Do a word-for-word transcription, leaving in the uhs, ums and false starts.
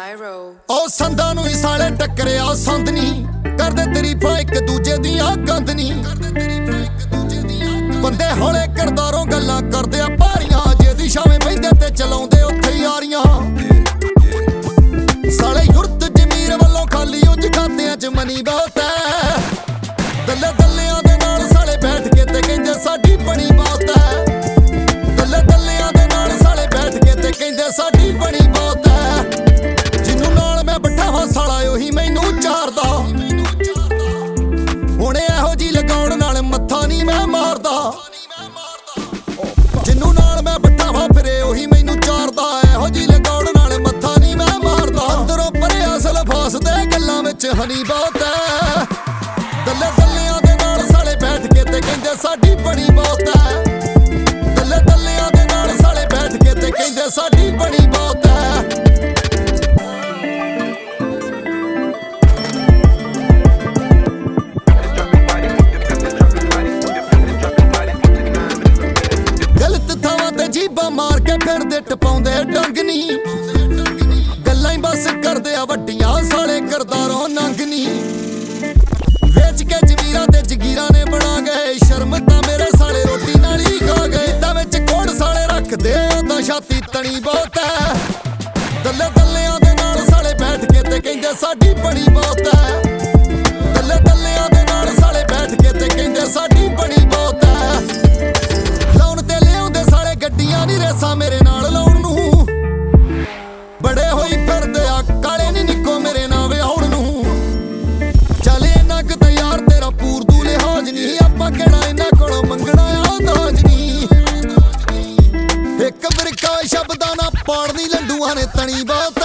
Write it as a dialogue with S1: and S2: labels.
S1: Pyro
S2: ओ संदा नूं ही साले टक्करिया संद नी करदे तरीफां एक दूजे दियां गंद नी बंदे हौले करदारों गल्लां करदे आ भारियां जेदी छावें बहिंदे ते चलाउंदे उत्थे यारियां साले युरत जमीर वल्लों खाली उंज खातियां च मनी बहुत है दल्ले दल्लियां दे नाल साले बैठ के ते कहिंदे साडी बनी बहुत है दल्ले दल्लियां दे नाल साले बैठ के ते कहिंदे साडी बनी बहुत है साला ओही मैनू चारदा हुणे एहो जी लगाउण नाल मत्था नी मैं मारदा जिन्नू नाल मैं बैठा वा फिरे ओही मैनू चारदा एहो जी लगाउण नाल मत्था नी मैं मारदा अंदरों परे असल फासदे गल्लां विच हनी बहुत है दल्ले दल्लियां दे नाल साले बैठ के ते कहिंदे साडी बनी बहुत है दल्ले दल्लियां दे नाल साले बैठ के ते कहिंदे साडी बनी बहुत है मार के फिरदे टपाउंदे डंग नी गल्लां ही बस करदे आ वड्डियां साले करदारों नंग नी वेच के जमीरा ते जगीरा ने बना गए शर्म तां मेरे साले रोटी नाल ही खा गए तां विच कोड़ साले रखदे ओदां छाती तनी बहुत है दल्ले दल्लियां दे नाल साले बैठ के ते कहिंदे साडी बनी बहुत है दल्ले दल्लियां दे नाल साले बैठ के ते कहिंदे साडी बनी बहुत है गड्डियां नी रेसां मेरे नाल लाउण नूं बड़े होई फिरदे आ काले नी निक्को मेरे नां विआउण नूं चल इन्ना क ते यार तेरा पूर दू लिहाज नी आपां किहड़ा इन्हां कोलों मंगना आ दाज नी एक बरका शब्दां नाल पाड़नी लंडूआं ने तनी बहुत